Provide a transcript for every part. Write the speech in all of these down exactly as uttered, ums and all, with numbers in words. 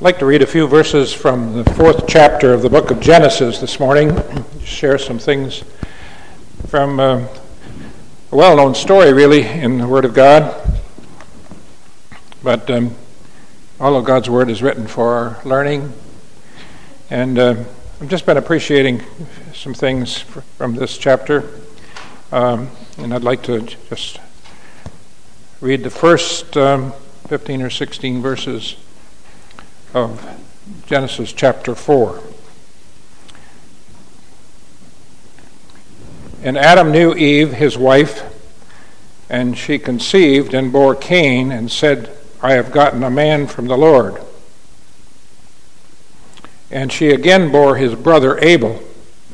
I'd like to read a few verses from the fourth chapter of the book of Genesis this morning, share some things from uh, a well-known story, really, in the Word of God. But um, all of God's Word is written for our learning. And uh, I've just been appreciating some things from this chapter. Um, and I'd like to just read the first um, fifteen or sixteen verses of Genesis chapter four. And Adam knew Eve, his wife, and she conceived and bore Cain, and said, I have gotten a man from the Lord. And she again bore his brother Abel.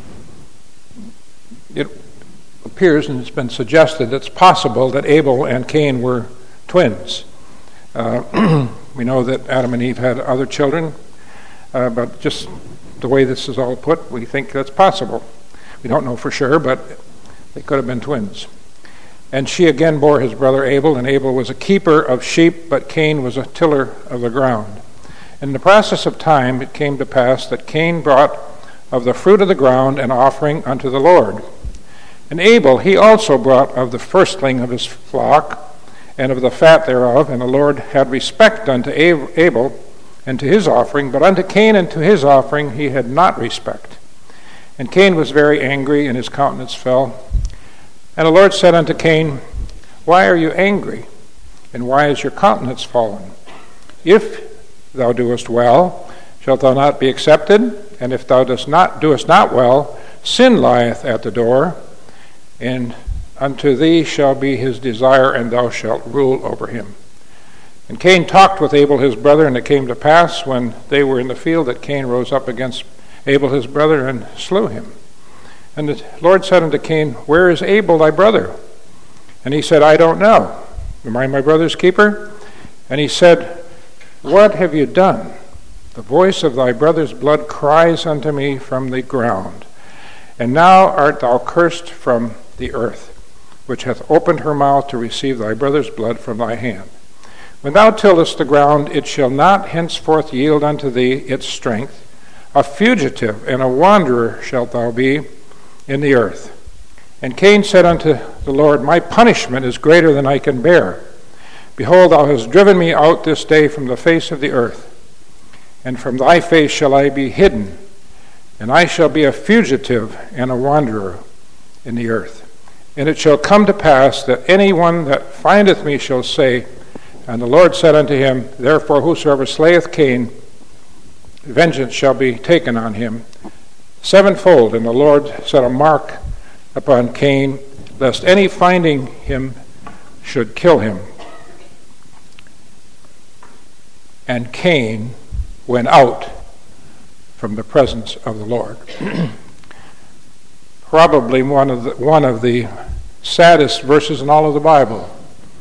It appears, and it's been suggested, it's possible that Abel and Cain were twins. Uh, we know that Adam and Eve had other children, uh, but just the way this is all put, we think that's possible. We don't know for sure, but they could have been twins. And she again bore his brother Abel, and Abel was a keeper of sheep, but Cain was a tiller of the ground. In the process of time it came to pass that Cain brought of the fruit of the ground an offering unto the Lord. And Abel he also brought of the firstling of his flock, and of the fat thereof, and the Lord had respect unto Abel and to his offering, but unto Cain and to his offering he had not respect. And Cain was very angry, and his countenance fell. And the Lord said unto Cain, Why are you angry, and why is your countenance fallen? If thou doest well, shalt thou not be accepted? And if thou dost not doest not well, sin lieth at the door, and unto thee shall be his desire, and thou shalt rule over him. And Cain talked with Abel his brother, and it came to pass, when they were in the field, that Cain rose up against Abel his brother, and slew him. And the Lord said unto Cain, Where is Abel thy brother? And he said, I don't know. Am I my brother's keeper? And he said, What have you done? The voice of thy brother's blood cries unto me from the ground. And now art thou cursed from the earth, which hath opened her mouth to receive thy brother's blood from thy hand. When thou tillest the ground, it shall not henceforth yield unto thee its strength. A fugitive and a wanderer shalt thou be in the earth. And Cain said unto the Lord, My punishment is greater than I can bear. Behold, thou hast driven me out this day from the face of the earth, and from thy face shall I be hidden, and I shall be a fugitive and a wanderer in the earth. And it shall come to pass that any one that findeth me shall say, And the Lord said unto him, Therefore whosoever slayeth Cain, vengeance shall be taken on him sevenfold. And the Lord set a mark upon Cain, lest any finding him should kill him. And Cain went out from the presence of the Lord. Probably one of the, one of the saddest verses in all of the Bible.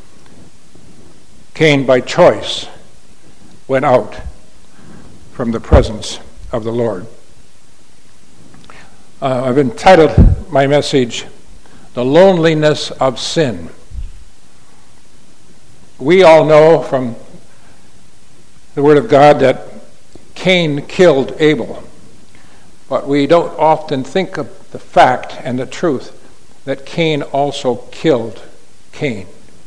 Cain, by choice, went out from the presence of the Lord. Uh, I've entitled my message, The Loneliness of Sin. We all know from the Word of God that Cain killed Abel, but we don't often think of the fact and the truth that Cain also killed Cain.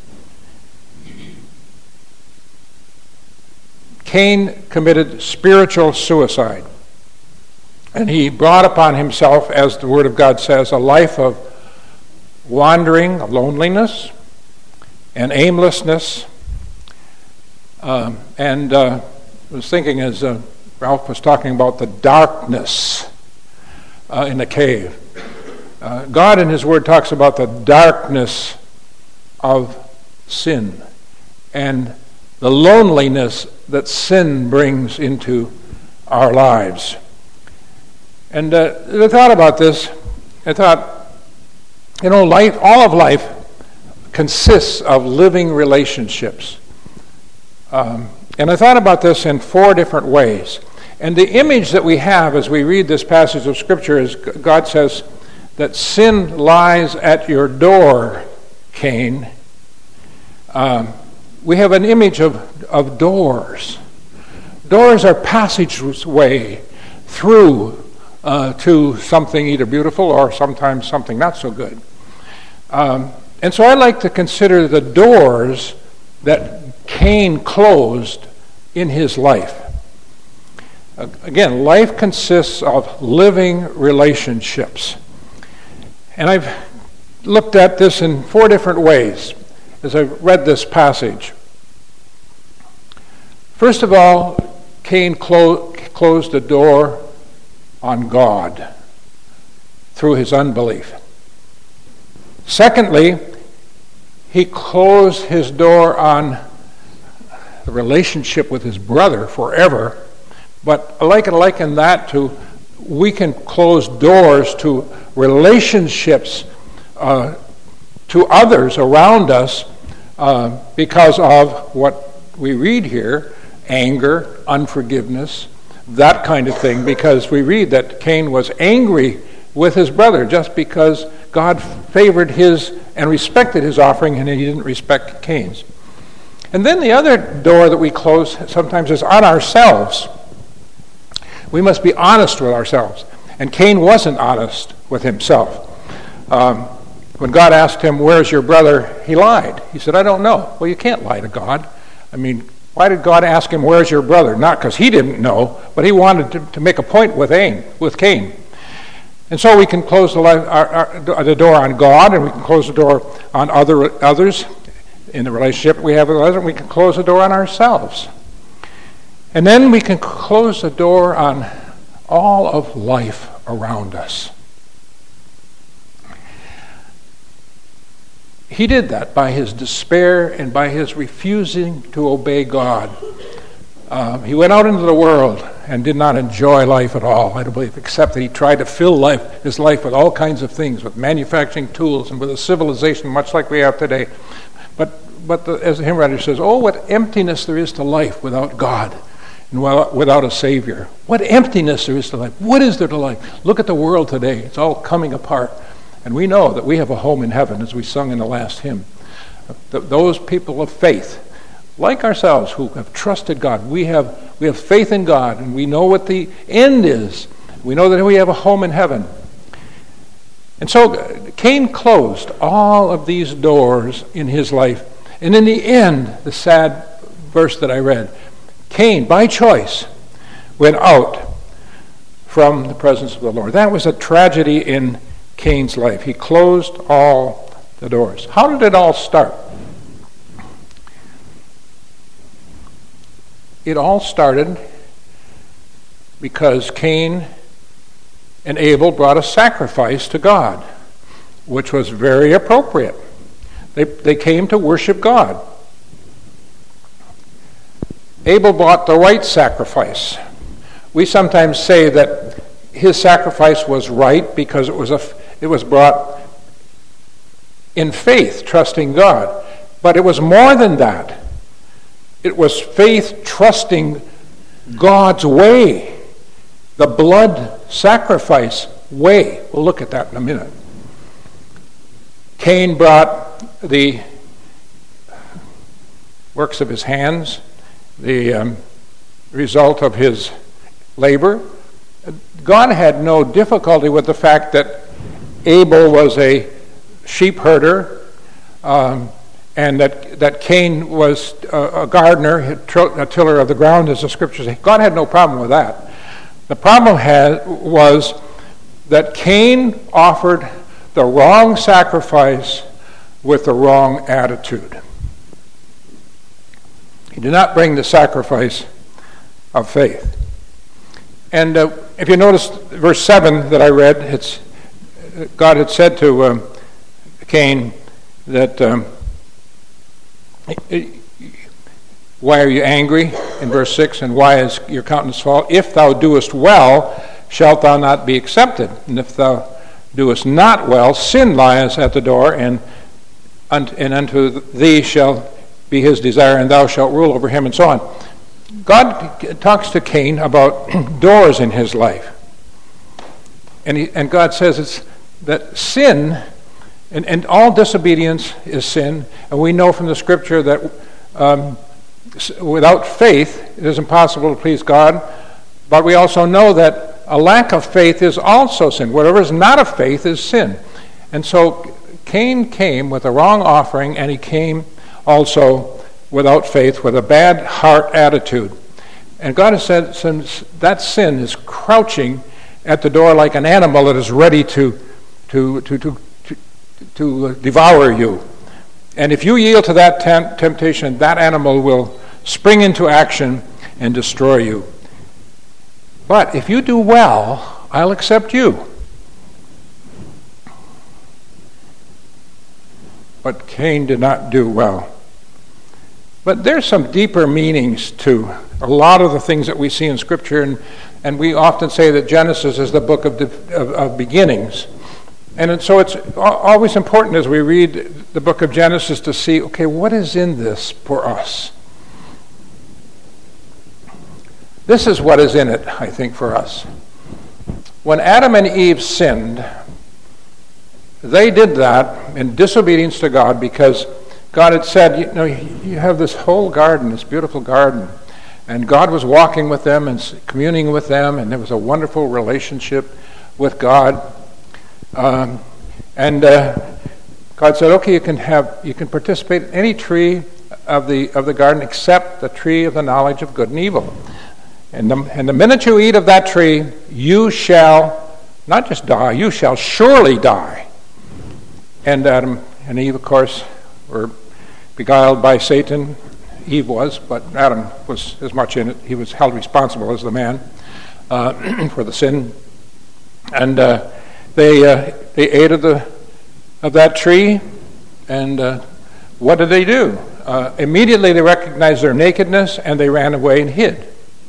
Cain committed spiritual suicide, and he brought upon himself, as the Word of God says, a life of wandering, of loneliness, and aimlessness. Um, and uh, I was thinking as uh, Ralph was talking about the darkness uh, in the cave. Uh, God in His Word talks about the darkness of sin and the loneliness that sin brings into our lives. And uh, I thought about this. I thought, you know, life, all of life consists of living relationships. Um, and I thought about this in four different ways. And the image that we have as we read this passage of Scripture is God says that sin lies at your door, Cain. Um, we have an image of, of doors. Doors are passageway through uh, to something either beautiful or sometimes something not so good. Um, and so I like to consider the doors that Cain closed in his life. Uh, again, life consists of living relationships. And I've looked at this in four different ways as I've read this passage. First of all, Cain clo- closed the door on God through his unbelief. Secondly, he closed his door on the relationship with his brother forever. But I like to liken that to, we can close doors to relationships uh, to others around us uh, because of what we read here, anger, unforgiveness, that kind of thing, because we read that Cain was angry with his brother just because God favored his and respected his offering and he didn't respect Cain's. And then the other door that we close sometimes is on ourselves. We must be honest with ourselves. And Cain wasn't honest with himself. Um, when God asked him, "Where's your brother?" he lied. He said, "I don't know." Well, you can't lie to God. I mean, why did God ask him, "Where's your brother?" Not because he didn't know, but he wanted to, to make a point with Cain, with Cain. And so we can close the, life, our, our, the door on God, and we can close the door on other others in the relationship we have with others, and we can close the door on ourselves. And then we can close the door on all of life around us. He did that by his despair and by his refusing to obey God. Um, he went out into the world and did not enjoy life at all, I believe, except that he tried to fill life, his life with all kinds of things, with manufacturing tools and with a civilization much like we have today. But but the, as the hymn writer says, oh, what emptiness there is to life without God and without a Savior. What emptiness there is to life. What is there to life? Look at the world today. It's all coming apart. And we know that we have a home in heaven, as we sung in the last hymn. Those people of faith, like ourselves, who have trusted God, we have we have faith in God, and we know what the end is. We know that we have a home in heaven. And so Cain closed all of these doors in his life. And in the end, the sad verse that I read, Cain, by choice, went out from the presence of the Lord. That was a tragedy in Cain's life. He closed all the doors. How did it all start? It all started because Cain and Abel brought a sacrifice to God, which was very appropriate. They, they came to worship God. Abel brought the right sacrifice. We sometimes say that his sacrifice was right because it was a, it was brought in faith, trusting God. But it was more than that. It was faith trusting God's way, the blood sacrifice way. We'll look at that in a minute. Cain brought the works of his hands, the um, result of his labor. God had no difficulty with the fact that Abel was a sheep herder, um, and that, that Cain was a, a gardener, a tiller of the ground, as the scriptures say. God had no problem with that. The problem had, was that Cain offered the wrong sacrifice with the wrong attitude. He did not bring the sacrifice of faith. And uh, if you notice verse seven that I read, it's God had said to um, Cain that, um, why are you angry? In verse six, and why is your countenance fall? If thou doest well, shalt thou not be accepted. And if thou doest not well, sin lieth at the door, and, and unto thee shall be his desire, and thou shalt rule over him, and so on. God talks to Cain about doors in his life. And he, and God says it's that sin, and, and all disobedience is sin, and we know from the scripture that um, without faith, it is impossible to please God. But we also know that a lack of faith is also sin. Whatever is not of faith is sin. And so Cain came with a wrong offering, and he came also without faith, with a bad heart attitude. And God has said, since that sin is crouching at the door like an animal that is ready to, to, to, to, to, to devour you. And if you yield to that temp- temptation, that animal will spring into action and destroy you. But if you do well, I'll accept you. But Cain did not do well. But there's some deeper meanings to a lot of the things that we see in Scripture, and, and we often say that Genesis is the book of, the, of, of beginnings. And so it's always important as we read the book of Genesis to see, okay, what is in this for us? This is what is in it, I think, for us. When Adam and Eve sinned, they did that in disobedience to God because God had said, you know, you have this whole garden, this beautiful garden. And God was walking with them and communing with them, and there was a wonderful relationship with God. Um, and uh, God said, okay, you can have, you can participate in any tree of the of the garden except the tree of the knowledge of good and evil. And the, and the minute you eat of that tree, you shall not just die, you shall surely die. And Adam and Eve, of course, were beguiled by Satan. Eve was, but Adam was as much in it. He was held responsible as the man uh, for the sin. And uh, they uh, they ate of the of that tree, and uh, what did they do? Uh, immediately they recognized their nakedness, and they ran away and hid.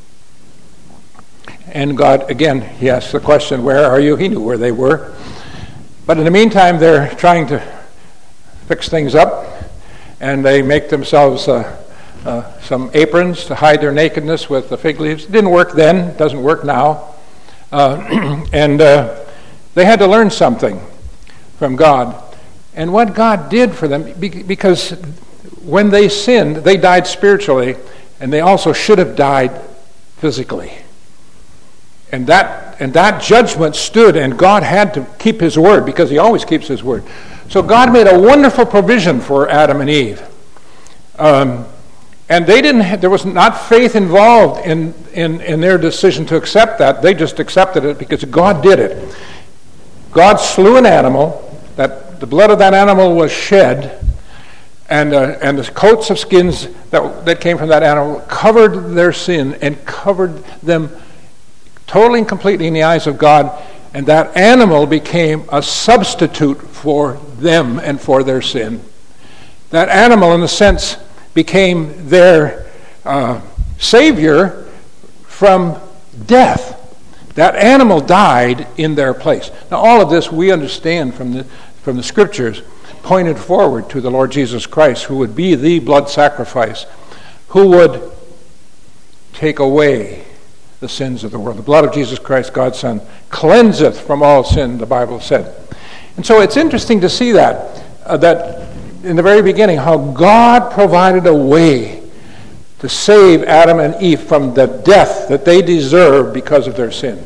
And God, again, he asked the question, where are you? He knew where they were. But in the meantime, they're trying to fix things up, and they make themselves uh, uh, some aprons to hide their nakedness with the fig leaves. It didn't work then, doesn't work now. Uh, and uh, they had to learn something from God. And what God did for them, because when they sinned, they died spiritually, and they also should have died physically. And that and that judgment stood, and God had to keep his word, because he always keeps his word. So God made a wonderful provision for Adam and Eve. Um, and they didn't have, there was not faith involved in, in, in their decision to accept that. They just accepted it because God did it. God slew an animal, that the blood of that animal was shed, and uh, and the coats of skins that that came from that animal covered their sin and covered them totally and completely in the eyes of God, and that animal became a substitute for them and for their sin. That animal, in a sense, became their uh, savior from death. That animal died in their place. Now, all of this we understand from the from the Scriptures, pointed forward to the Lord Jesus Christ, who would be the blood sacrifice, who would take away the sins of the world. The blood of Jesus Christ, God's Son, cleanseth from all sin, the Bible said. And so it's interesting to see that, uh, that in the very beginning, how God provided a way to save Adam and Eve from the death that they deserved because of their sin.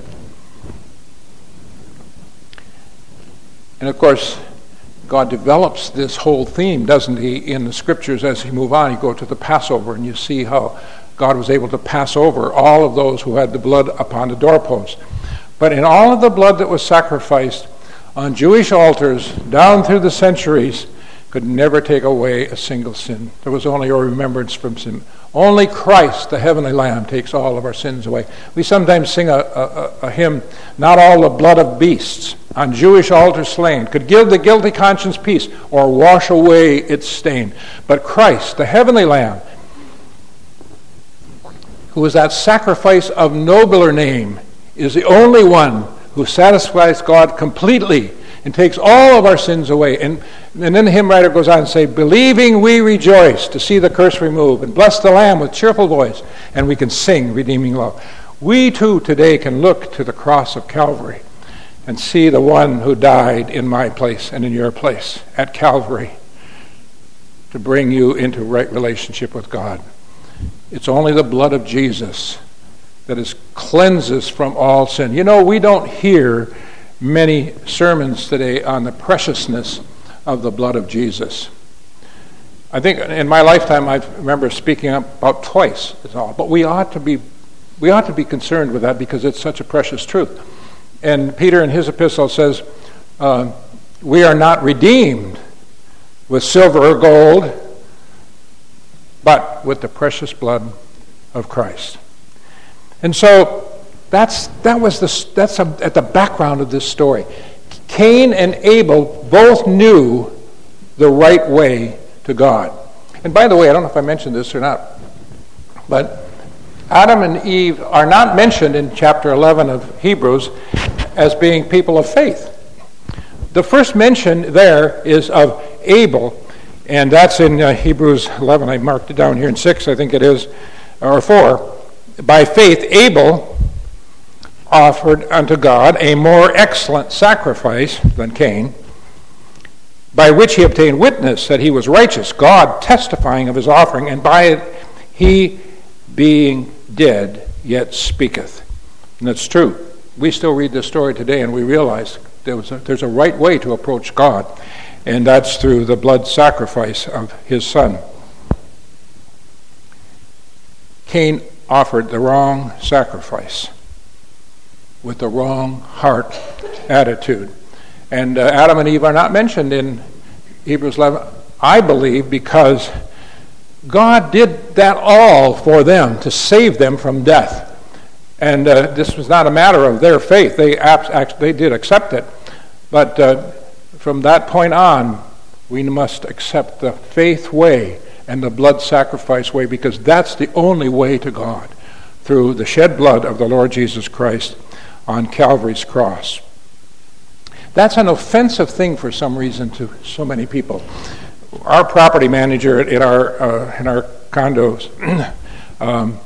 And of course, God develops this whole theme, doesn't he, in the Scriptures as you move on. You go to the Passover and you see how God was able to pass over all of those who had the blood upon the doorpost. But in all of the blood that was sacrificed on Jewish altars down through the centuries could never take away a single sin. There was only a remembrance from sin. Only Christ, the heavenly Lamb, takes all of our sins away. We sometimes sing a, a, a hymn, not all the blood of beasts on Jewish altars slain could give the guilty conscience peace or wash away its stain. But Christ, the heavenly Lamb, who is that sacrifice of nobler name, is the only one who satisfies God completely and takes all of our sins away. And, and then the hymn writer goes on and say, believing we rejoice to see the curse removed, and bless the Lamb with cheerful voice, and we can sing redeeming love. We too today can look to the cross of Calvary and see the one who died in my place and in your place at Calvary to bring you into right relationship with God. It's only the blood of Jesus that is cleanses from all sin. You know, we don't hear many sermons today on the preciousness of the blood of Jesus. I think in my lifetime I remember speaking about twice is all. But we ought to be we ought to be concerned with that because it's such a precious truth. And Peter in his epistle says, uh, we are not redeemed with silver or gold, but with the precious blood of Christ. And so that's that was the that's a, at the background of this story. Cain and Abel both knew the right way to God. And by the way, I don't know if I mentioned this or not, but Adam and Eve are not mentioned in chapter eleven of Hebrews as being people of faith. The first mention there is of Abel, and that's in uh, Hebrews eleven. I marked it down here in six, I think it is, or four. By faith, Abel offered unto God a more excellent sacrifice than Cain, by which he obtained witness that he was righteous, God testifying of his offering, and by it he, being dead, yet speaketh. And that's true. We still read this story today, and we realize there was a, there's a right way to approach God, and that's through the blood sacrifice of his son. Cain offered the wrong sacrifice with the wrong heart attitude. And uh, Adam and Eve are not mentioned in Hebrews eleven, I believe, because God did that all for them to save them from death. And uh, this was not a matter of their faith. They, abs- they did accept it. But uh, from that point on, we must accept the faith way and the blood sacrifice way, because that's the only way to God, through the shed blood of the Lord Jesus Christ on Calvary's cross. That's an offensive thing for some reason to so many people. Our property manager in our uh, in our condos um,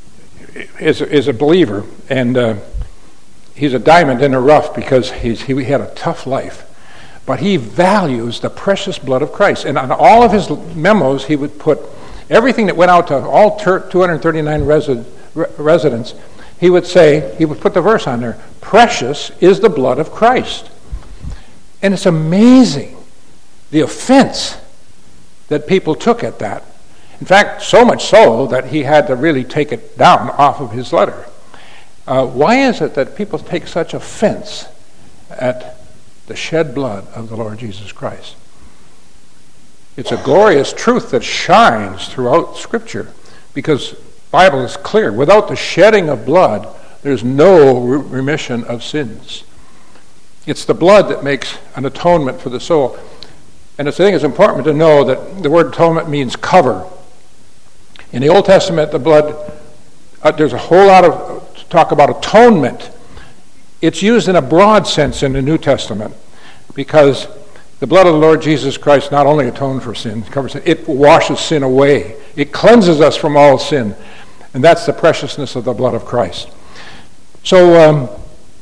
is is a believer, and uh, he's a diamond in the rough because he's he had a tough life. But he values the precious blood of Christ. And on all of his memos, he would put everything that went out to all two hundred thirty-nine resi- residents, he would say, he would put the verse on there, precious is the blood of Christ. And it's amazing the offense that people took at that. In fact, so much so that he had to really take it down off of his letter. Uh, why is it that people take such offense at the shed blood of the Lord Jesus Christ? It's a glorious truth that shines throughout Scripture, because the Bible is clear. Without the shedding of blood, there's no remission of sins. It's the blood that makes an atonement for the soul. And I think it's important to know that the word atonement means cover. In the Old Testament, the blood, uh, there's a whole lot of talk about atonement. It's used in a broad sense in the New Testament, because the blood of the Lord Jesus Christ not only atones for sin, covers it, it washes sin away. It cleanses us from all sin. And that's the preciousness of the blood of Christ. So, um,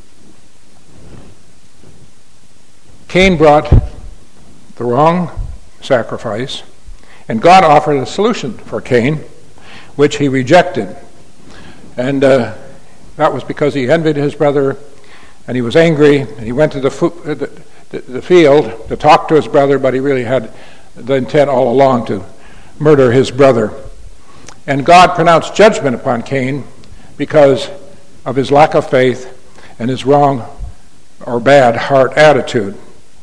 Cain brought the wrong sacrifice, and God offered a solution for Cain, which he rejected. And uh, that was because he envied his brother, and he was angry, and he went to the, fo- the, the, the field to talk to his brother, but he really had the intent all along to murder his brother. And God pronounced judgment upon Cain because of his lack of faith and his wrong or bad heart attitude.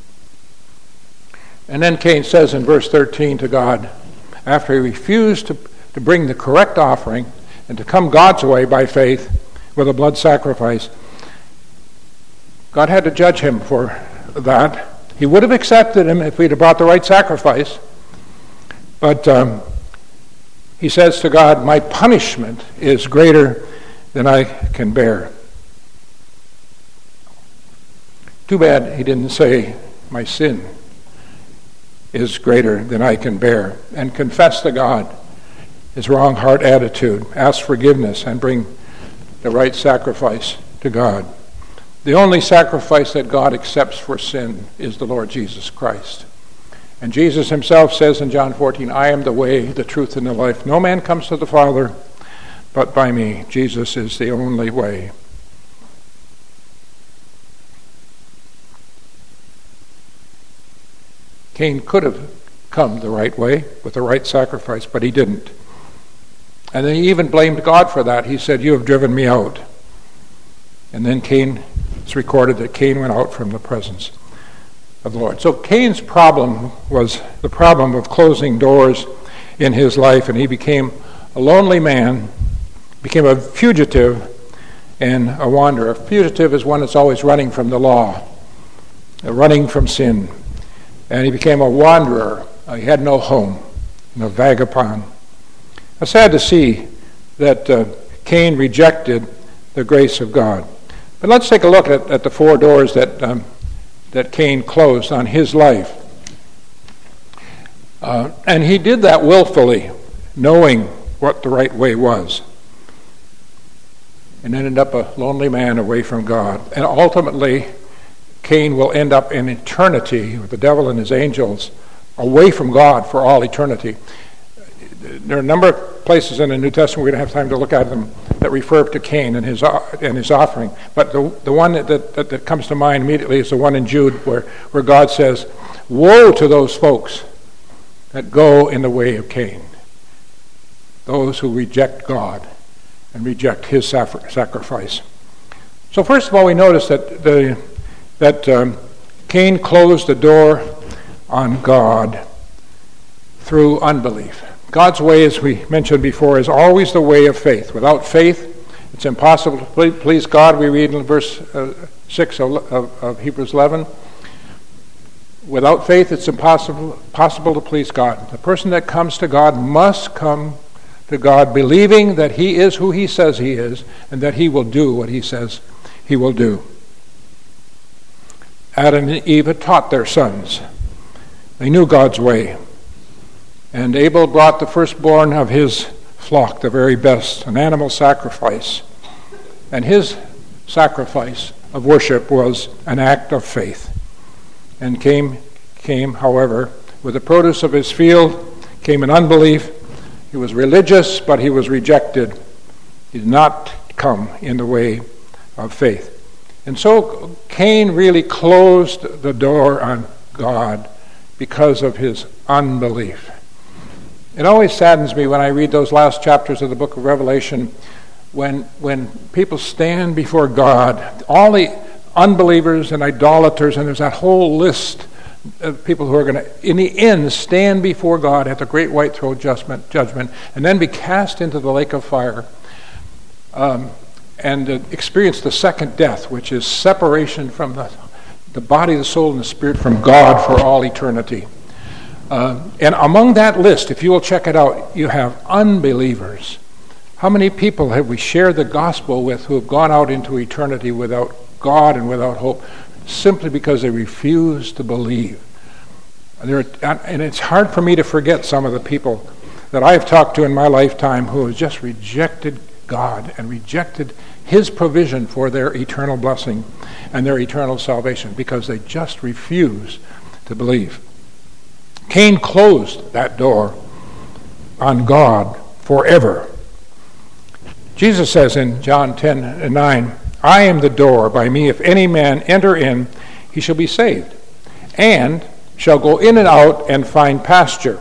And then Cain says in verse thirteen to God, after he refused to, to bring the correct offering and to come God's way by faith with a blood sacrifice, God had to judge him for that. He would have accepted him if he'd have brought the right sacrifice. But um, he says to God, my punishment is greater than I can bear. Too bad he didn't say, my sin is greater than I can bear, and confess to God his wrong heart attitude, ask forgiveness, and bring the right sacrifice to God. The only sacrifice that God accepts for sin is the Lord Jesus Christ. And Jesus himself says in John fourteen, I am the way, the truth, and the life. No man comes to the Father but by me. Jesus is the only way. Cain could have come the right way with the right sacrifice, but he didn't. And then he even blamed God for that. He said, "You have driven me out." And then Cain, it's recorded that Cain went out from the presence of the Lord. So Cain's problem was the problem of closing doors in his life, and he became a lonely man, became a fugitive and a wanderer. A fugitive is one that's always running from the law, running from sin. And he became a wanderer. He had no home, a vagabond. It's sad to see that uh, Cain rejected the grace of God. But let's take a look at, at the four doors that um, that Cain closed on his life. Uh, and he did that willfully, knowing what the right way was. And ended up a lonely man away from God. And ultimately, Cain will end up in eternity with the devil and his angels away from God for all eternity. There are a number of places in the New Testament, we don't have time to look at them, that refer to Cain and his and his offering. But the the one that, that, that comes to mind immediately is the one in Jude where, where God says, "Woe to those folks that go in the way of Cain," those who reject God and reject his sacrifice. So first of all, we notice that the that um, Cain closed the door on God through unbelief. God's way, as we mentioned before, is always the way of faith. Without faith, it's impossible to please God. We read in verse uh, six of, of, of Hebrews eleven. Without faith, it's impossible possible to please God. The person that comes to God must come to God believing that he is who he says he is and that he will do what he says he will do. Adam and Eve had taught their sons. They knew God's way. And Abel brought the firstborn of his flock, the very best, an animal sacrifice. And his sacrifice of worship was an act of faith. And came, came, however, with the produce of his field, came an unbelief. He was religious, but he was rejected. He did not come in the way of faith. And so Cain really closed the door on God because of his unbelief. It always saddens me when I read those last chapters of the book of Revelation when when people stand before God, all the unbelievers and idolaters, and there's that whole list of people who are going to, in the end, stand before God at the great white throne judgment, judgment and then be cast into the lake of fire um, and uh, experience the second death, which is separation from the, the body, the soul, and the spirit from God for all eternity. Uh, and among that list, if you will check it out, you have unbelievers. How many people have we shared the gospel with who have gone out into eternity without God and without hope, simply because they refuse to believe? There, and it's hard for me to forget some of the people that I've talked to in my lifetime who have just rejected God and rejected his provision for their eternal blessing and their eternal salvation because they just refuse to believe. Cain closed that door on God forever. Jesus says in John ten and nine, "I am the door. By me, if any man enter in, he shall be saved, and shall go in and out and find pasture."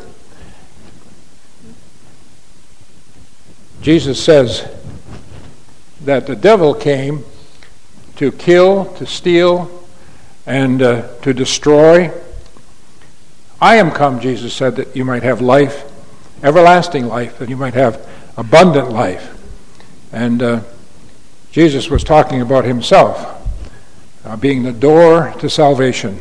Jesus says that the devil came to kill, to steal, and uh, to destroy. "I am come," Jesus said, "that you might have life, everlasting life, that you might have abundant life." And uh, Jesus was talking about himself uh, being the door to salvation.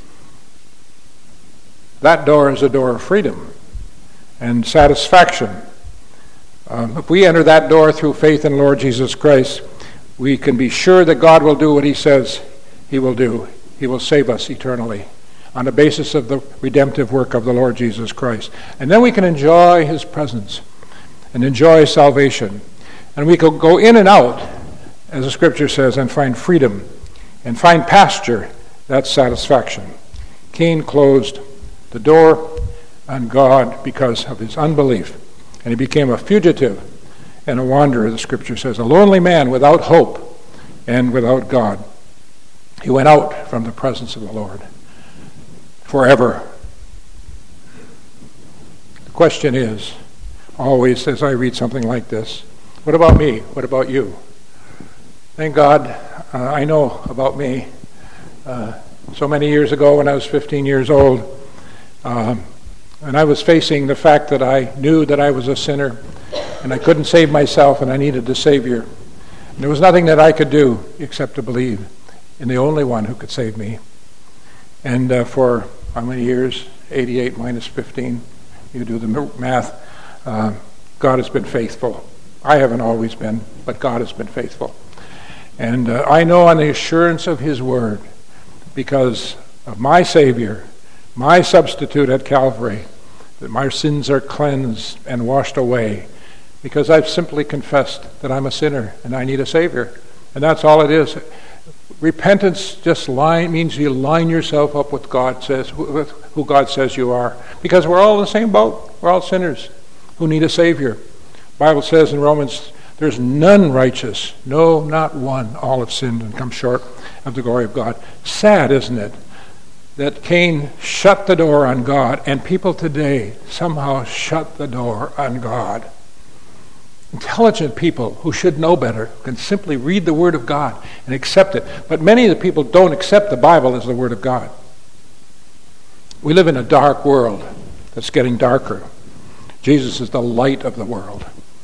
That door is a door of freedom and satisfaction. Um, if we enter that door through faith in Lord Jesus Christ, we can be sure that God will do what he says he will do. He will save us eternally on the basis of the redemptive work of the Lord Jesus Christ. And then we can enjoy his presence and enjoy salvation. And we can go in and out, as the scripture says, and find freedom and find pasture. That's satisfaction. Cain closed the door on God because of his unbelief, and he became a fugitive and a wanderer, the scripture says, a lonely man without hope and without God. He went out from the presence of the Lord forever. The question is, always as I read something like this, what about me? What about you? Thank God uh, I know about me. Uh, so many years ago when I was fifteen years old, um, and I was facing the fact that I knew that I was a sinner and I couldn't save myself and I needed a Savior. And there was nothing that I could do except to believe in the only one who could save me. And uh, for how many years? eighty-eight minus fifteen. You do the math. Uh, God has been faithful. I haven't always been, but God has been faithful. And uh, I know on the assurance of His Word, because of my Savior, my substitute at Calvary, that my sins are cleansed and washed away, because I've simply confessed that I'm a sinner and I need a Savior. And that's all it is. Repentance just line, means you line yourself up with God says, with who God says you are. Because we're all in the same boat. We're all sinners who need a Savior. The Bible says in Romans, there's none righteous, no, not one. All have sinned and come short of the glory of God. Sad, isn't it, that Cain shut the door on God, and people today somehow shut the door on God. Intelligent people who should know better can simply read the Word of God and accept it. But many of the people don't accept the Bible as the Word of God. We live in a dark world that's getting darker. Jesus is the light of the world.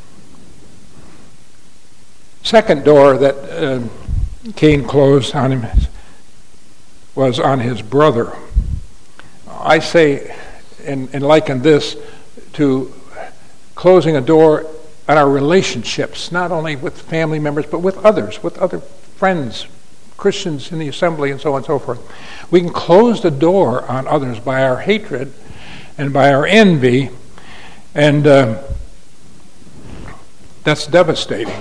Second door that uh, Cain closed on him was on his brother. I say and, and liken this to closing a door on our relationships, not only with family members, but with others, with other friends, Christians in the assembly, and so on and so forth. We can close the door on others by our hatred and by our envy, and uh, that's devastating.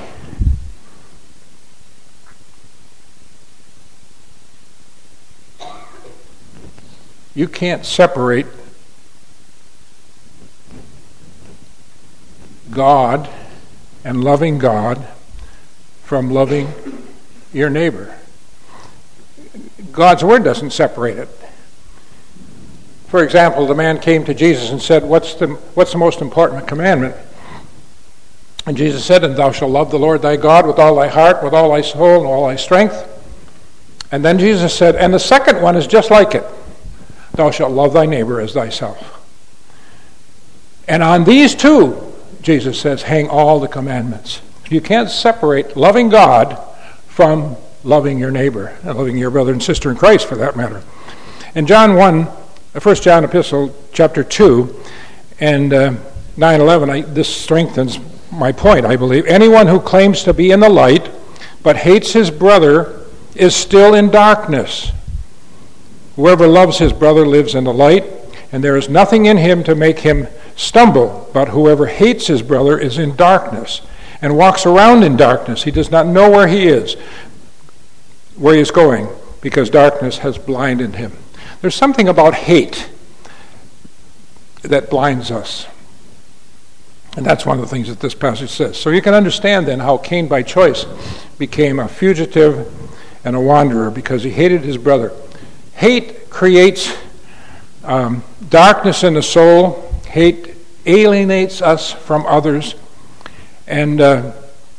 You can't separate God and loving God from loving your neighbor. God's Word doesn't separate it. For example, the man came to Jesus and said, what's the, what's the most important commandment? And Jesus said, and thou shalt love the Lord thy God with all thy heart, with all thy soul, and all thy strength. And then Jesus said, and the second one is just like it. Thou shalt love thy neighbor as thyself. And on these two, Jesus says, hang all the commandments. You can't separate loving God from loving your neighbor, and loving your brother and sister in Christ, for that matter. In John one, First John Epistle, chapter two, and uh, nine eleven, I, this strengthens my point, I believe. Anyone who claims to be in the light but hates his brother is still in darkness. Whoever loves his brother lives in the light, and there is nothing in him to make him stumble. But whoever hates his brother is in darkness and walks around in darkness. He does not know where he is, where he is going, because darkness has blinded him. There's something about hate that blinds us. And that's one of the things that this passage says. So you can understand then how Cain by choice became a fugitive and a wanderer, because he hated his brother. Hate creates um, darkness in the soul. Hate alienates us from others. And uh,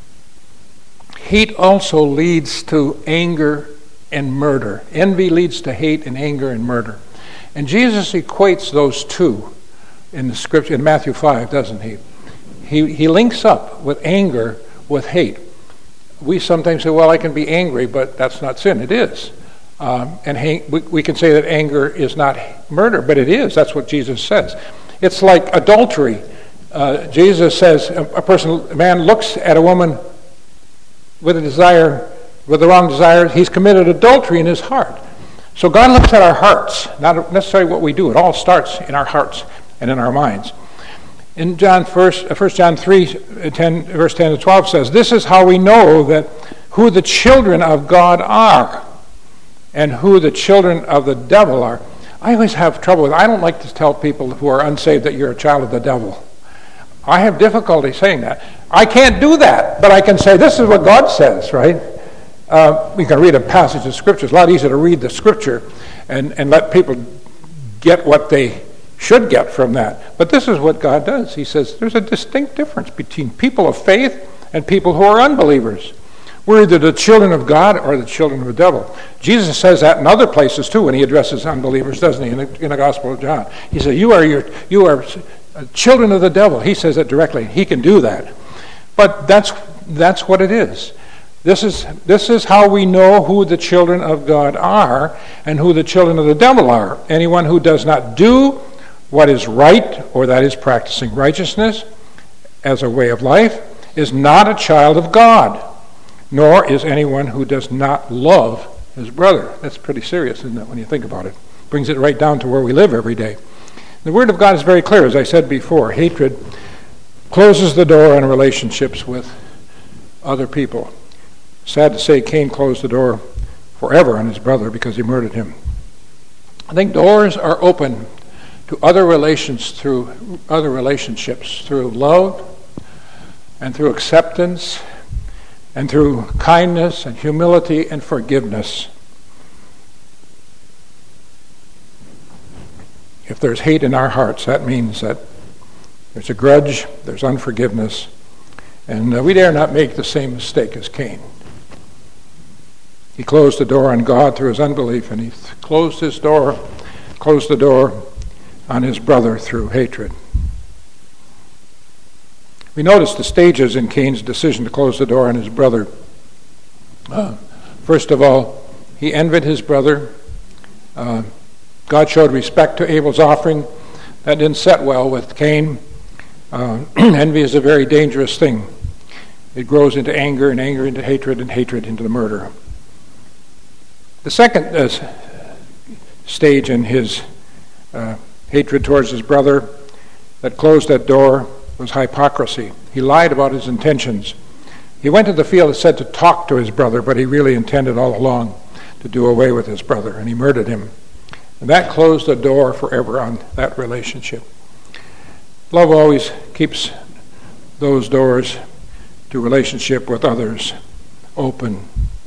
hate also leads to anger and murder. Envy leads to hate and anger and murder. And Jesus equates those two in the scripture, in Matthew five, doesn't he? He, he links up with anger with hate. We sometimes say, well, I can be angry, but that's not sin. It is. Um, and hang, we, we can say that anger is not murder, but it is. That's what Jesus says. It's like adultery. Uh, Jesus says a, a person, a man looks at a woman with a desire, with the wrong desire, he's committed adultery in his heart. So God looks at our hearts, not necessarily what we do. It all starts in our hearts and in our minds. In John first, First John three, ten, verse ten to twelve says, this is how we know that who the children of God are and who the children of the devil are. I always have trouble with, I don't like to tell people who are unsaved that you're a child of the devil. I have difficulty saying that. I can't do that, but I can say this is what God says, right? Uh, we can read a passage of Scripture. It's a lot easier to read the Scripture and, and let people get what they should get from that. But this is what God does. He says there's a distinct difference between people of faith and people who are unbelievers. We're either the children of God or the children of the devil. Jesus says that in other places too when he addresses unbelievers, doesn't he, in the, in the Gospel of John. He says, you are your, you are children of the devil. He says it directly. He can do that. But that's that's what it is. This is this is how we know who the children of God are and who the children of the devil are. Anyone who does not do what is right, or that is practicing righteousness as a way of life, is not a child of God. Nor is anyone who does not love his brother. That's pretty serious, isn't it, when you think about it? Brings it right down to where we live every day. The Word of God is very clear, as I said before. Hatred closes the door on relationships with other people. Sad to say, Cain closed the door forever on his brother because he murdered him. I think doors are open to other relations through other relationships, through love and through acceptance, and through kindness and humility and forgiveness. If there's hate in our hearts, that means that there's a grudge, there's unforgiveness, and uh, we dare not make the same mistake as Cain. He closed the door on God through his unbelief, and he th- closed his door, closed the door on his brother through hatred. We notice the stages in Cain's decision to close the door on his brother. Uh, first of all, he envied his brother. Uh, God showed respect to Abel's offering. That didn't set well with Cain. Uh, envy is a very dangerous thing. It grows into anger, and anger into hatred, and hatred into the murder. The second uh, stage in his uh, hatred towards his brother that closed that door was hypocrisy. He lied about his intentions. He went to the field and said to talk to his brother, but he really intended all along to do away with his brother, and he murdered him. And that closed the door forever on that relationship. Love always keeps those doors to relationship with others open.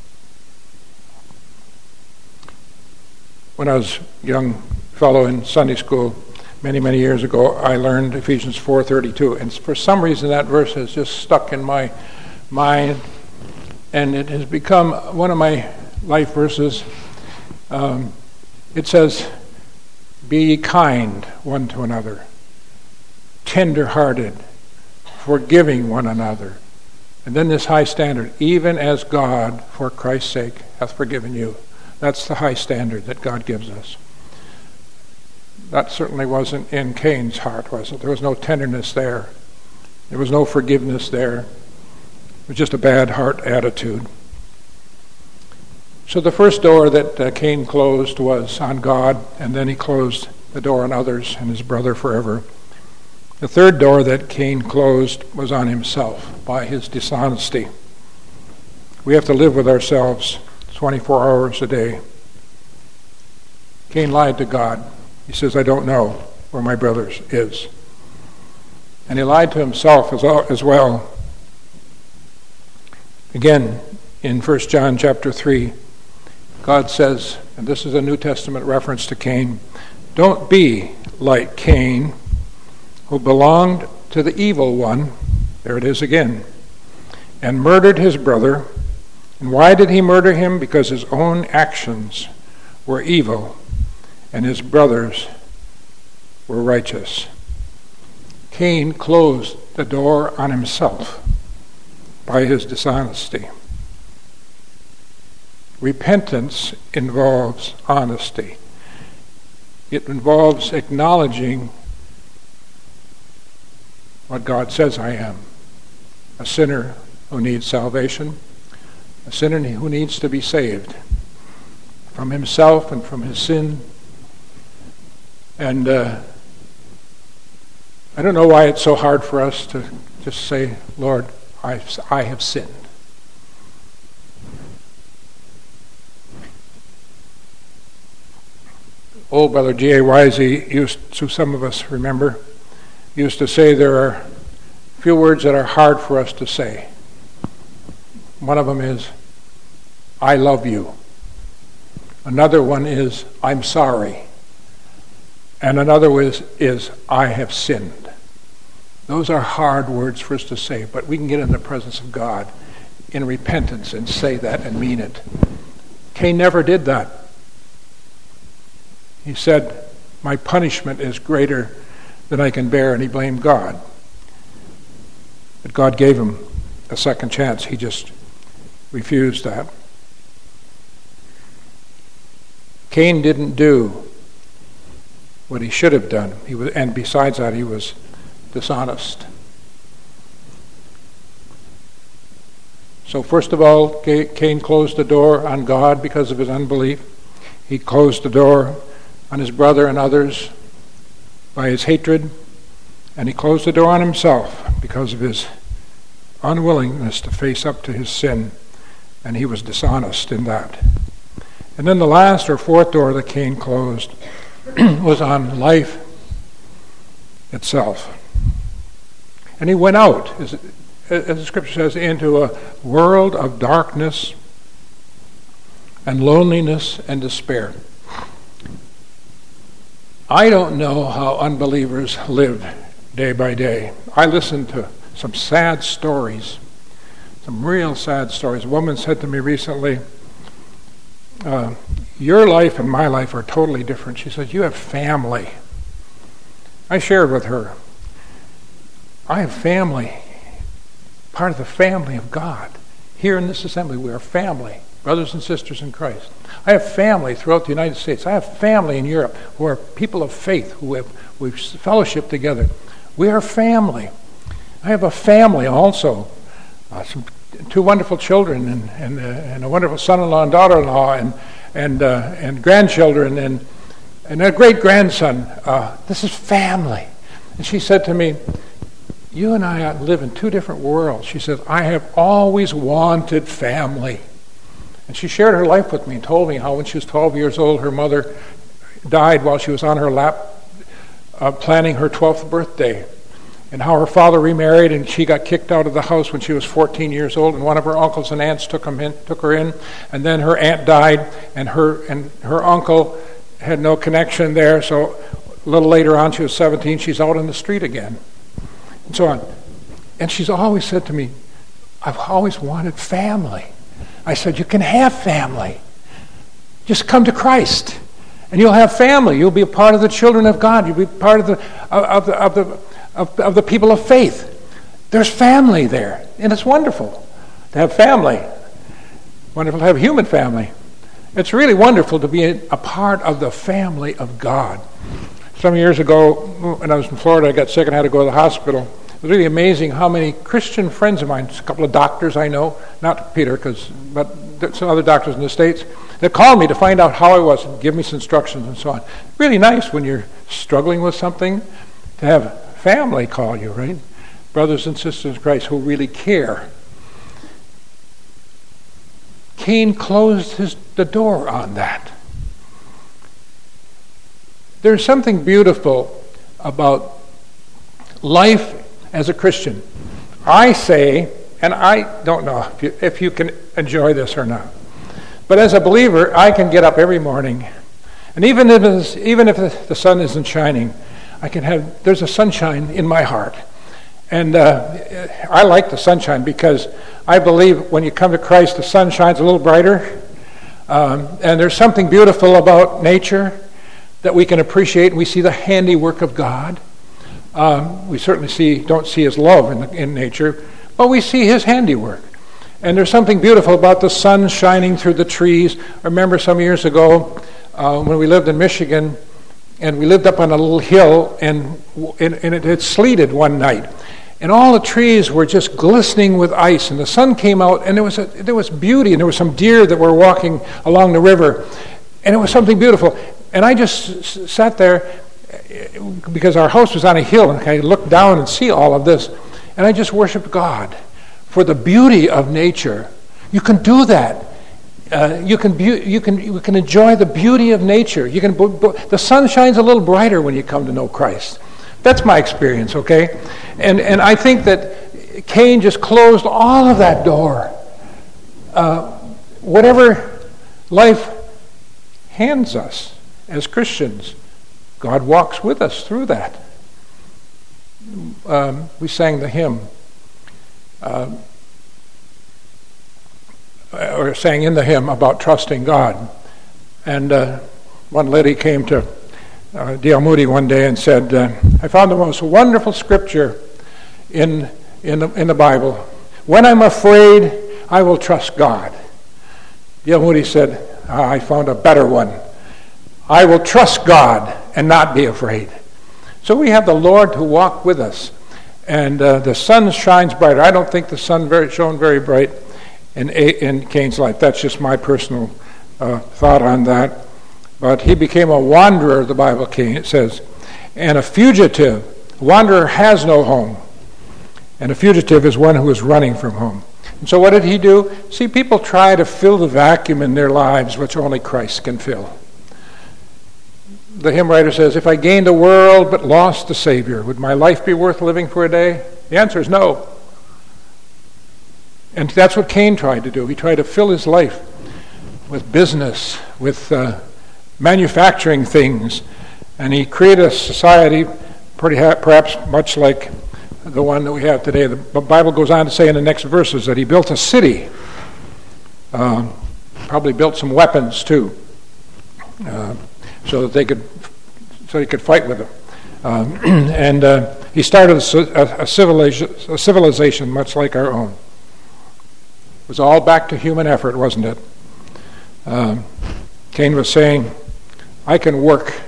When I was a young fellow in Sunday school, Many, many years ago, I learned Ephesians four thirty-two, and for some reason that verse has just stuck in my mind, and it has become one of my life verses. Um, it says, be ye kind one to another, tender-hearted, forgiving one another. And then this high standard, even as God, for Christ's sake, hath forgiven you. That's the high standard that God gives us. That certainly wasn't in Cain's heart, was it? There was no tenderness there. There was no forgiveness there. It was just a bad heart attitude. So the first door that uh, Cain closed was on God, and then he closed the door on others and his brother forever. The third door that Cain closed was on himself by his dishonesty. We have to live with ourselves twenty-four hours a day. Cain lied to God. He says, I don't know where my brother is. And he lied to himself as well. Again, in First John chapter three, God says, and this is a New Testament reference to Cain, don't be like Cain, who belonged to the evil one, there it is again, and murdered his brother. And why did he murder him? Because his own actions were evil, and his brothers were righteous. Cain closed the door on himself by his dishonesty. Repentance involves honesty. It involves acknowledging what God says I am, a sinner who needs salvation, a sinner who needs to be saved from himself and from his sin. And uh, I don't know why it's so hard for us to just say, Lord, I, I have sinned. Old Brother G A Wisey used to, some of us remember, used to say there are a few words that are hard for us to say. One of them is, I love you. Another one is, I'm sorry. And another is, is, I have sinned. Those are hard words for us to say, but we can get in the presence of God in repentance and say that and mean it. Cain never did that. He said, my punishment is greater than I can bear, and he blamed God. But God gave him a second chance. He just refused that. Cain didn't do what he should have done. He was, and besides that, he was dishonest. So first of all, Cain closed the door on God because of his unbelief. He closed the door on his brother and others by his hatred. And he closed the door on himself because of his unwillingness to face up to his sin. And he was dishonest in that. And then the last or fourth door that Cain closed was on life itself. And he went out, as, as the scripture says, into a world of darkness and loneliness and despair. I don't know how unbelievers live day by day. I listen to some sad stories, some real sad stories. A woman said to me recently, uh, your life and my life are totally different. She says, you have family. I shared with her, I have family, part of the family of God. Here in this assembly, we are family, brothers and sisters in Christ. I have family throughout the United States. I have family in Europe who are people of faith, who have we've fellowshiped together. We are family. I have a family also, uh, some two wonderful children, and and, uh, and a wonderful son-in-law and daughter-in-law, and and uh, and grandchildren, and and a great grandson. Uh, this is family. And she said to me, "You and I live in two different worlds." She said, "I have always wanted family." And she shared her life with me and told me how when she was twelve years old, her mother died while she was on her lap uh, planning her twelfth birthday, and how her father remarried and she got kicked out of the house when she was fourteen years old, and one of her uncles and aunts took, him in, took her in, and then her aunt died, and her and her uncle had no connection there, so a little later on, she was seventeen, she's out on the street again, and so on. And she's always said to me, "I've always wanted family." I said, "You can have family. Just come to Christ, and you'll have family. You'll be a part of the children of God. You'll be part of the of the of the of, of the people of faith. There's family there, and it's wonderful to have family. Wonderful to have human family. It's really wonderful to be a, a part of the family of God." Some years ago, when I was in Florida, I got sick and had to go to the hospital. It was really amazing how many Christian friends of mine, a couple of doctors I know, not Peter, because but some other doctors in the States, that called me to find out how I was and give me some instructions and so on. Really nice when you're struggling with something to have family call you, right? Brothers and sisters in Christ who really care. Cain closed his, the door on that. There's something beautiful about life as a Christian. I say, and I don't know if you, if you can enjoy this or not, but as a believer, I can get up every morning, and even if it's, even if the sun isn't shining, I can have, there's a sunshine in my heart. And uh, I like the sunshine because I believe when you come to Christ, the sun shines a little brighter. Um, and there's something beautiful about nature that we can appreciate, and we see the handiwork of God. Um, we certainly see don't see his love in, the, in nature, but we see his handiwork. And there's something beautiful about the sun shining through the trees. I remember some years ago uh, when we lived in Michigan, and we lived up on a little hill, and, and, and it had sleeted one night. And all the trees were just glistening with ice, and the sun came out, and there was a, there was beauty, and there were some deer that were walking along the river, and it was something beautiful. And I just s- sat there because our house was on a hill, and I looked down and see all of this, and I just worshiped God for the beauty of nature. You can do that. Uh, you can bu- you can you can enjoy the beauty of nature. You can bu- bu- the sun shines a little brighter when you come to know Christ. That's my experience, okay? And and I think that Cain just closed all of that door. Uh, whatever life hands us as Christians, God walks with us through that. Um, we sang the hymn, uh, or sang in the hymn about trusting God. And uh, one lady came to uh, D L Moody one day and said, uh, I found the most wonderful scripture in, in, the, in the Bible. When I'm afraid, I will trust God. D L Moody said, ah, I found a better one. I will trust God and not be afraid. So we have the Lord to walk with us. And uh, the sun shines brighter. I don't think the sun very, shone very bright in, in Cain's life. That's just my personal uh, thought on that. But he became a wanderer, the Bible says, and a fugitive. A wanderer has no home. And a fugitive is one who is running from home. And so what did he do? See, people try to fill the vacuum in their lives which only Christ can fill. The hymn writer says, if I gained the world but lost the Savior, would my life be worth living for a day? The answer is no. And that's what Cain tried to do. He tried to fill his life with business, with uh, manufacturing things, and he created a society pretty ha- perhaps much like the one that we have today. The Bible goes on to say in the next verses that he built a city, uh, probably built some weapons too, uh, so that they could, so he could fight with them. Um, and uh, he started a, a, civilization, a civilization much like our own. It was all back to human effort, wasn't it? Um, Cain was saying, I can work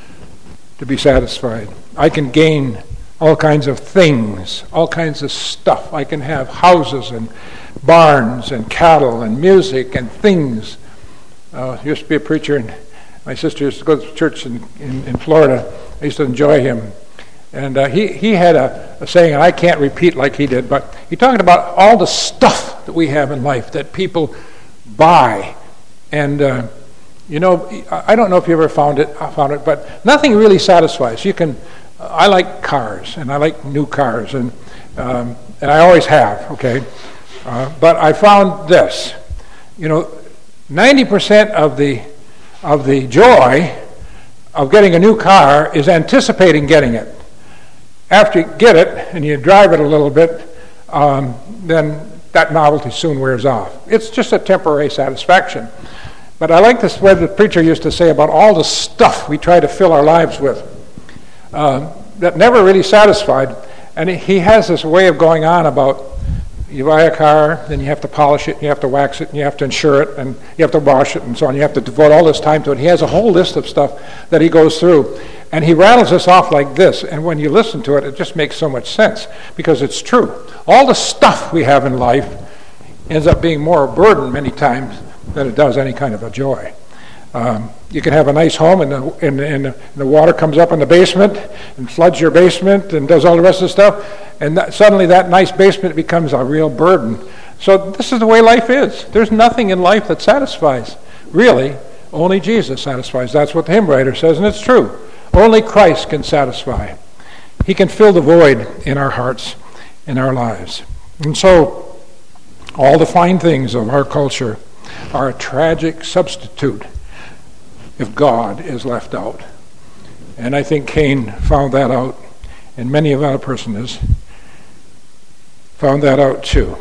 to be satisfied. I can gain all kinds of things, all kinds of stuff. I can have houses and barns and cattle and music and things. Uh, I used to be a preacher, and my sister used to go to church in, in, in Florida. I used to enjoy him. And uh, he, he had a, a saying, and I can't repeat like he did, but he talked about all the stuff that we have in life that people buy. And, uh, you know, I don't know if you ever found it, found it, but nothing really satisfies. You can, I like cars, and I like new cars, and um, and I always have, okay? Uh, but I found this. You know, ninety percent of the of the joy of getting a new car is anticipating getting it. After you get it and you drive it a little bit, um, then that novelty soon wears off. It's just a temporary satisfaction. But I like this what the preacher used to say about all the stuff we try to fill our lives with uh, that never really satisfied. And he has this way of going on about you buy a car, then you have to polish it, you have to wax it, and you have to insure it, and you have to wash it, and so on. You have to devote all this time to it. He has a whole list of stuff that he goes through. And he rattles this off like this, and when you listen to it, it just makes so much sense, because it's true. All the stuff we have in life ends up being more a burden many times than it does any kind of a joy. Um, you can have a nice home, and the, and, and the water comes up in the basement and floods your basement and does all the rest of the stuff, and that, suddenly that nice basement becomes a real burden. So this is the way life is. There's nothing in life that satisfies. Really, only Jesus satisfies. That's what the hymn writer says, and it's true. Only Christ can satisfy. He can fill the void in our hearts, in our lives. And so all the fine things of our culture are a tragic substitute if God is left out. And I think Cain found that out, and many of our persons found that out too.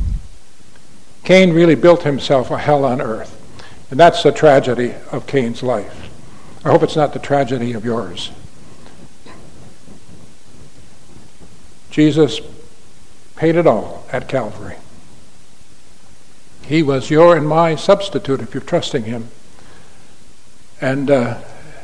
Cain really built himself a hell on earth, and that's the tragedy of Cain's life. I hope it's not the tragedy of yours. Jesus paid it all at Calvary. He was your and my substitute if you're trusting him. And uh,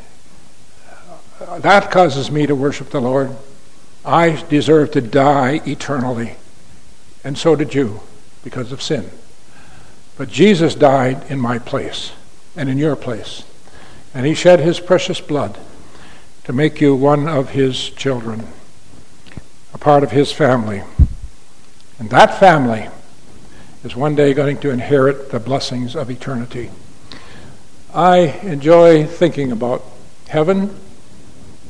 that causes me to worship the Lord. I deserve to die eternally, and so did you, because of sin. But Jesus died in my place and in your place. And he shed his precious blood to make you one of his children, a part of his family. And that family is one day going to inherit the blessings of eternity. I enjoy thinking about heaven,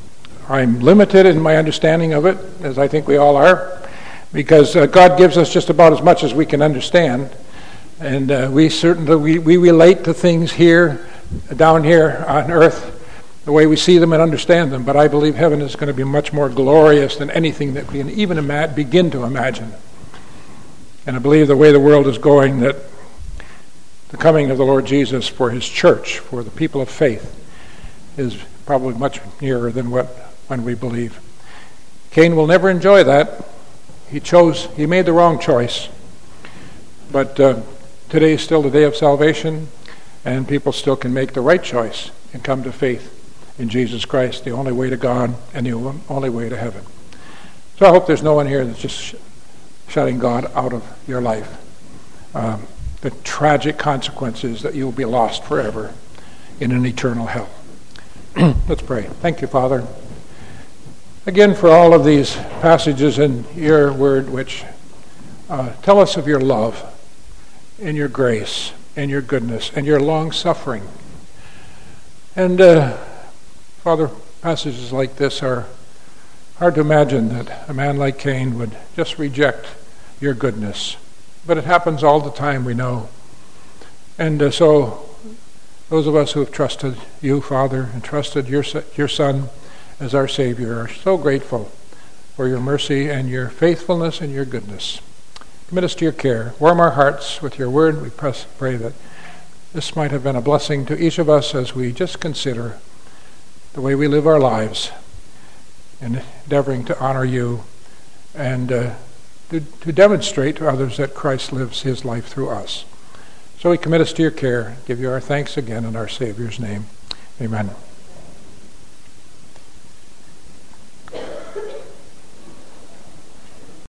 I'm limited in my understanding of it, as I think we all are, because uh, God gives us just about as much as we can understand. And uh, we certainly we, we relate to things here, down here on earth, the way we see them and understand them. But I believe heaven is going to be much more glorious than anything that we can even ima- begin to imagine. And I believe the way the world is going, that the coming of the Lord Jesus for his church, for the people of faith, is probably much nearer than what when we believe. Cain will never enjoy that. He chose, he made the wrong choice. But uh, today is still the day of salvation, and people still can make the right choice and come to faith in Jesus Christ, the only way to God and the only way to heaven. So I hope there's no one here that's just sh- shutting God out of your life. Um, the tragic consequences that you'll be lost forever in an eternal hell. Let's pray. Thank you, Father, again for all of these passages in your word which uh, tell us of your love and your grace and your goodness and your long-suffering. And uh, Father, passages like this are hard to imagine that a man like Cain would just reject your goodness. But it happens all the time, we know. And uh, so those of us who have trusted you, Father, and trusted your, your Son as our Savior are so grateful for your mercy and your faithfulness and your goodness. Commit us to your care. Warm our hearts with your word. We pray that this might have been a blessing to each of us as we just consider the way we live our lives in endeavoring to honor you and uh, to, to demonstrate to others that Christ lives his life through us. So we commit us to your care, give you our thanks again in our Savior's name. Amen.